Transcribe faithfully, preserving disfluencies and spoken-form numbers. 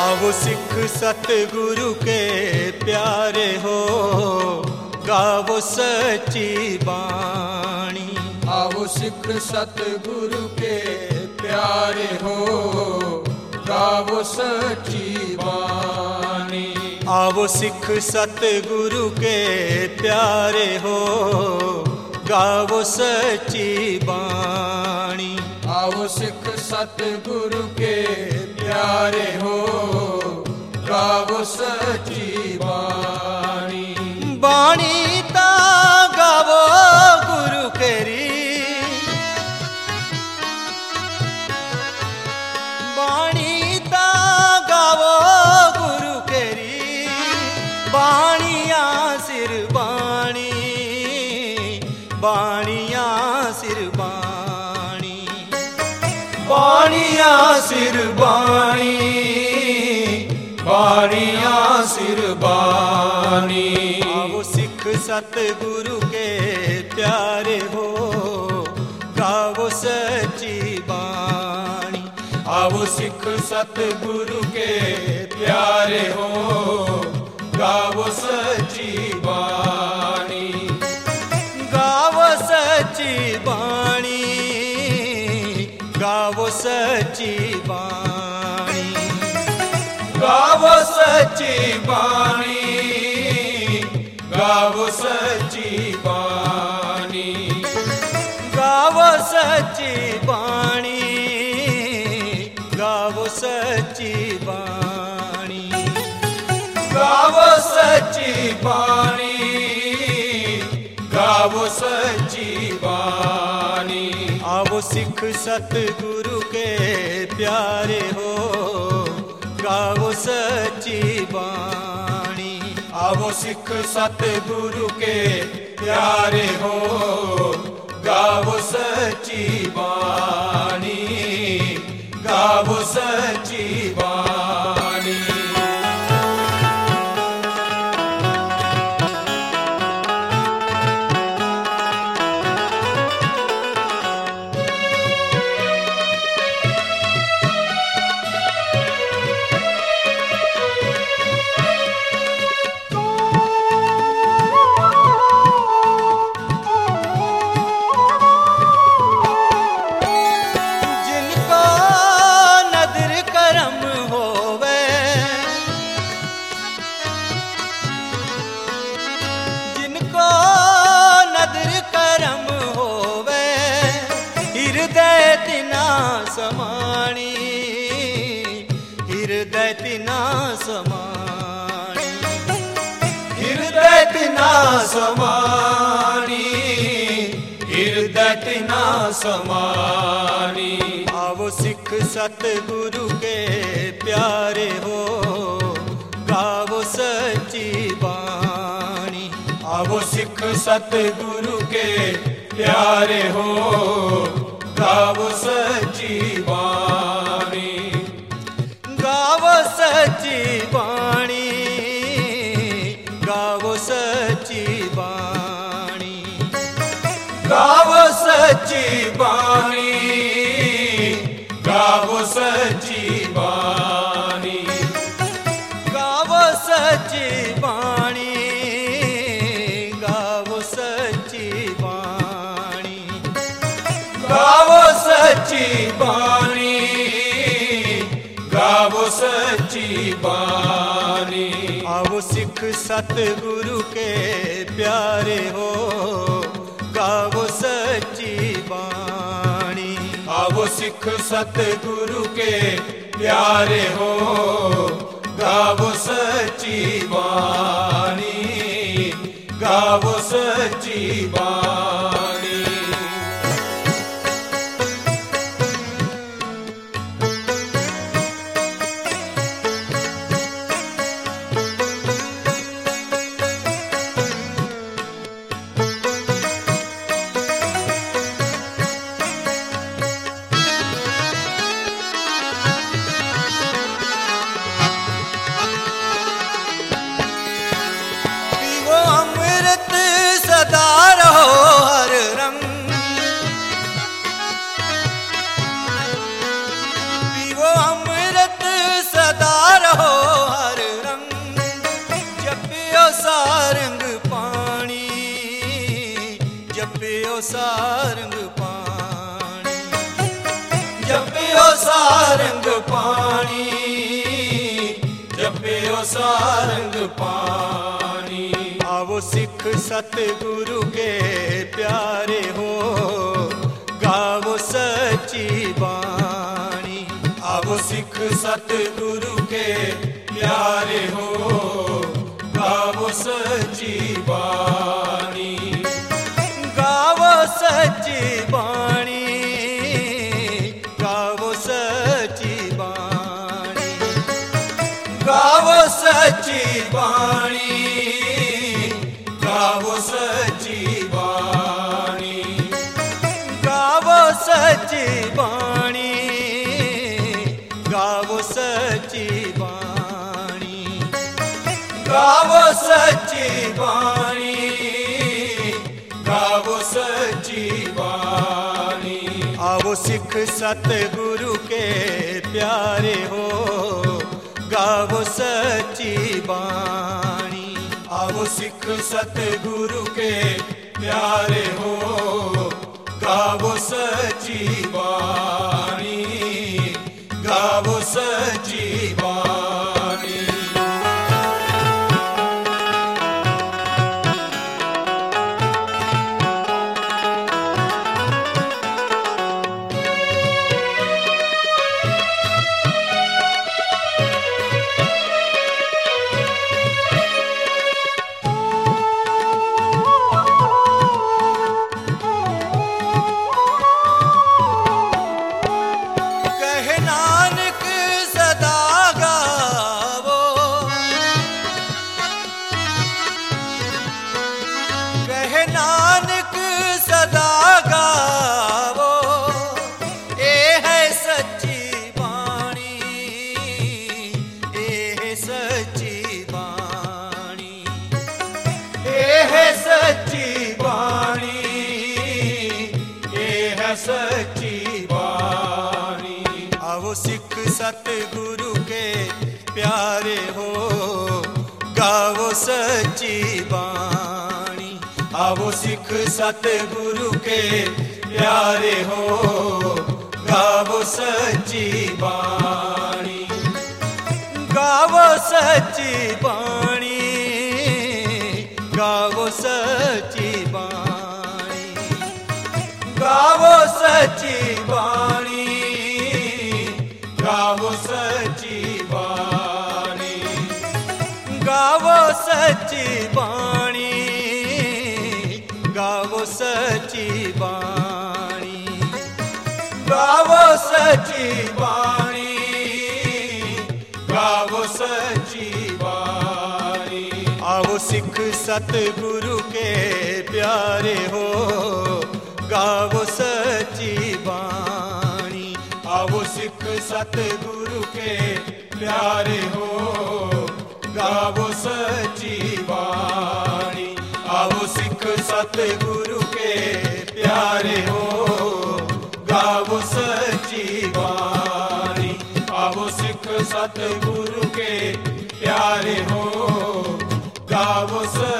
आओ सिख सतगुरु के प्यारे हो, गावो सच्ची बाणी। आओ सिख सतगुरु के प्यारे हो, गावो सच्ची बाणी। आओ सिख सतगुरु के प्यारे हो, गावो सच्ची बाणी। आओ सिख सतगुरु के प्यारे हो, गावो सच्ची बाणी। बाणी ता गावो गुरु केरी, बाणी ता गावो गुरु केरी। बाणिया सिर बाणी, बाणिया सिर बाणी, बाणिया सिर बाणी, बाणिया सिर बाणी। आओ सिख सतगुरु के प्यारे हो, गावो सच्ची बाणी। आओ सिख सतगुरु के प्यारे हो, गावो सच्ची बाणी। गावो सच्ची बाणी, गावो सच्ची बाणी। गावो सच्ची बाणी, गावो सच्ची बाणी। गावो सच्ची बाणी, गावो सच्ची बाणी। गावो सच्ची बाणी, गावो सच्ची बाणी। आओ सिख सतगुरु के प्यारे हो, गावो सच्ची बाणी। आओ सिख सतगुरु के प्यारे हो, गावो सच्ची बाणी। गावो सच्ची बाणी। समाणी हृदय तिना समाणी, हृदय तिना समाणी, हृदय तिना समाणी। आओ सिख सतगुरु के प्यारे हो, गावो सच्ची बाणी। आओ सिख सतगुरु के प्यारे हो, गावो सच्ची बाणी। गावो सच्ची बाणी, गावो सच्ची बाणी। गावो सच्ची बाणी, गावो सच्ची बाणी। गावो सच्ची बाणी, गावो सच्ची बाणी। गावो सच्ची बाणी, गावो सच्ची बाणी। आओ सिख सतगुरु के प्यारे हो, गावो सच्ची बाणी। आओ सिख सतगुरु के प्यारे हो, गावो सच्ची बाणी। गावो सच्ची बाणी। पानी। आवो सिख सतगुरु के प्यारे हो, गावो सच्ची बाणी। आवो सिख सतगुरु के प्यारे हो, गावो सच्ची बाणी। गावो सच्ची बाणी, गावो सच्ची बाणी। गावो सच्ची बाणी, गावो सच्ची बाणी। गावो सच्ची बाणी, गावो सच्ची बाणी। गावो सच्ची बाणी, गावो सच्ची बाणी। आवो सिख सतगुरु के प्यारे हो, गावो सच्ची बाणी। आवो सिख सतगुरु के प्यारे हो, गावो सच्ची बाणी। गावो सच्ची बाणी। कहे नानक सदा गावो, कहे नानक सदा गावो। ए है सच्ची बाणी, ए है सच्ची बाणी। ए है सच्ची बाणी, ए है सच्ची बाणी। आवो सिख सतगुरु के प्यारे हो, गावो सच्ची बाणी। आवो सिख सतगुरु के प्यारे हो, गावो सच्ची बाणी। गावो सच्ची बाणी, गावो सच्ची बाणी। गावो सच्ची बाणी, गावो सच्ची बाणी। गावो सच्ची बाणी, गावो सच्ची बाणी। गावो सच्ची बाणी, गावो सच्ची बाणी। आवो सिख सतगुरु के प्यारे हो, गावो सच्ची बाणी। आवो सिख सतगुरु के प्यारे हो, गावो सच्ची बाणी। आवो सिख सतगुरु के प्यारे हो, गावो सच्ची बाणी। आवो सिख सतगुरु के प्यारे हो, गावो सच्ची